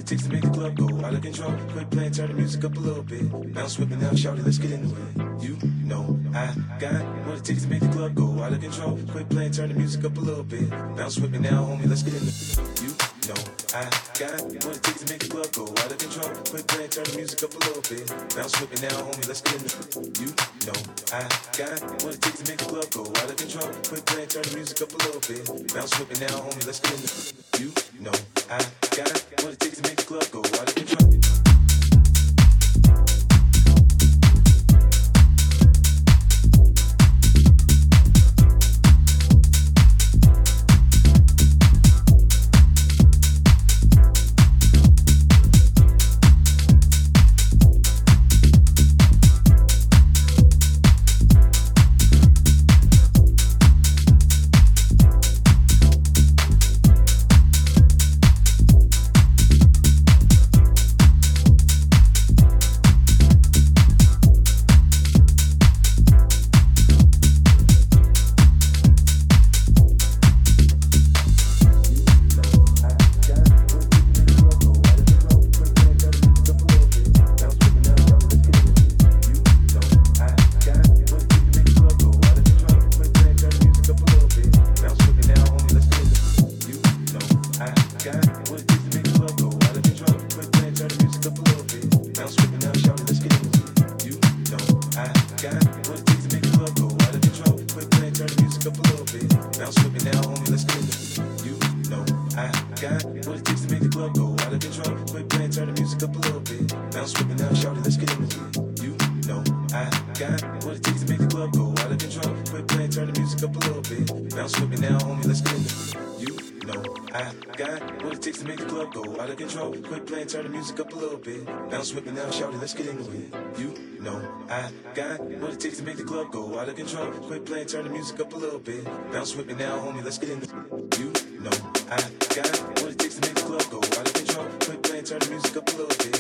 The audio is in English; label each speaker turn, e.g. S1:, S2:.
S1: it takes to make the club go out of control. Quit playing, turn the music up a little bit. Bounce with me now, shout it, let's get into it. You know I got what it takes to make the club go out of control. Quit playing, turn the music up a little bit. Bounce with me now, homie, let's get into it. You know I got what it takes to make the club go out of control. Quit playing, turn the music up a little bit. Bounce with me now, homie, let's get into it. You know I got what it takes to make the club go out of control. Quit playing, turn the music up a little bit. Bounce with me now, homie, let's get into it. You know I got what it takes to make the club go out of control. Turn the music up a little bit. Bounce with me now, shout it, let's get into it. You know I got what it takes to make the club go out of control. Quit playing, turn the music up a little bit. Bounce with me now, homie, let's get into it. You know I got what it takes to make the club go out of control. Quit playing, turn the music up a little bit.